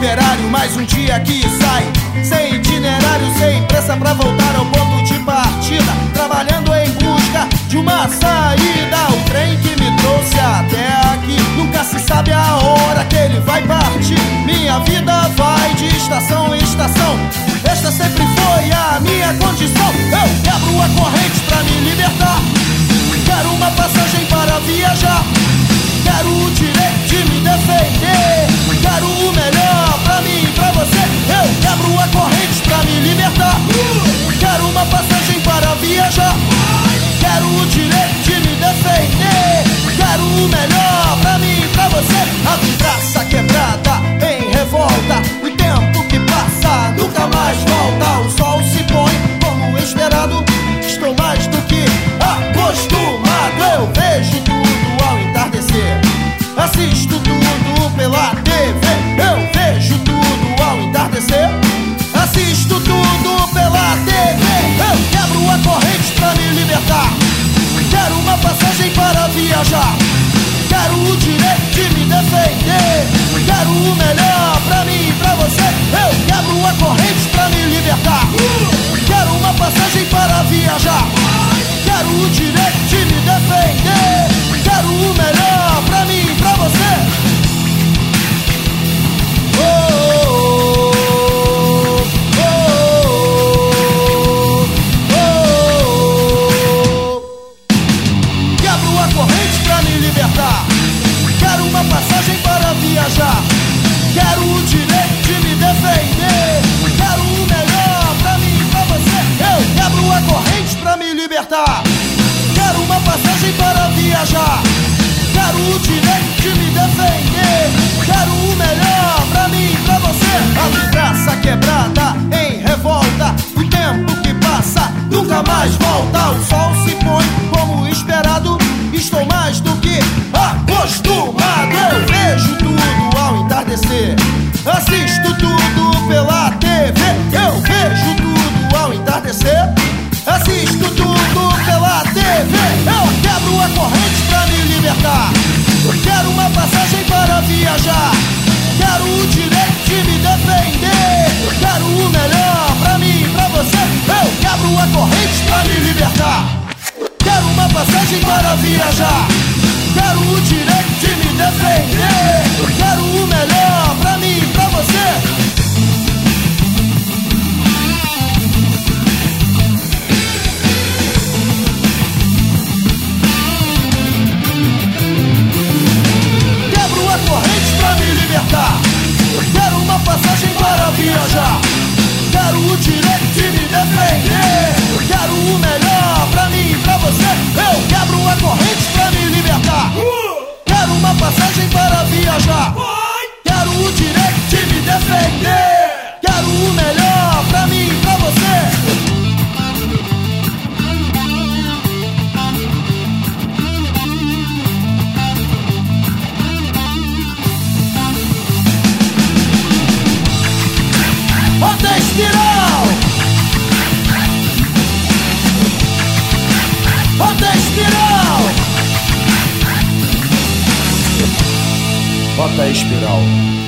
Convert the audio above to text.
operário, mais um dia que sai, sem itinerário, sem pressa pra voltar ao ponto de partida, trabalhando em busca de uma saída. O trem que me trouxe até aqui, nunca se sabe a hora que ele vai partir. Minha vida vai de estação em estação, esta sempre foi a minha condição. Eu quebro a corrente pra me libertar, quero uma passagem para viajar, quero o direito de me defender, quero o melhor pra mim e pra você. Eu quebro a corrente pra me libertar, quero uma passagem para viajar, quero o direito de me defender, quero o melhor pra mim e pra você. A vidraça quebrada em revolta, o tempo que passa nunca mais volta. O sol se põe como esperado, estou mais do que acostumado. Eu vejo tudo ao entardecer, assisto tudo pela TV. Eu vejo tudo ao entardecer, assisto tudo pela TV. Eu quebro a corrente pra me libertar, quero uma passagem para viajar, quero o direito de me defender, quero o melhor pra mim e pra você. Eu quebro a corrente pra me libertar, quero uma passagem para viajar, quero o direito de me defender, quero o melhor pra mim e pra você. Quebro a corrente pra me libertar, quero uma passagem para viajar, quero o direito de me defender, quero o melhor pra mim e pra você. Eu quebro a corrente pra me libertar, quero uma passagem para viajar, quero o direito de me defender, quero o melhor pra mim e pra você. A vidraça quebrada em revolta, o tempo que passa nunca mais volta. O sol se põe como esperado, estou mais do que acostumado. Eu vejo tudo ao entardecer, assisto tudo pela TV. Eu vejo tudo ao entardecer, assisto tudo pela TV. Eu quebro a corrente pra me libertar, quero uma passagem para viajar, quero o direito de me defender, quero o melhor pra mim e pra você. Eu quebro a corrente pra me libertar, quero uma passagem para viajar, quero o direito de me defender, quero o melhor pra mim e pra você. Quero uma passagem para viajar, quero o direito de me defender, quero o melhor pra mim e pra você. Eu quebro a corrente pra me libertar, quero uma passagem para viajar, quero o direito de me defender, quero o melhor pra mim e pra você. Rota espiral, rota espiral, rota espiral.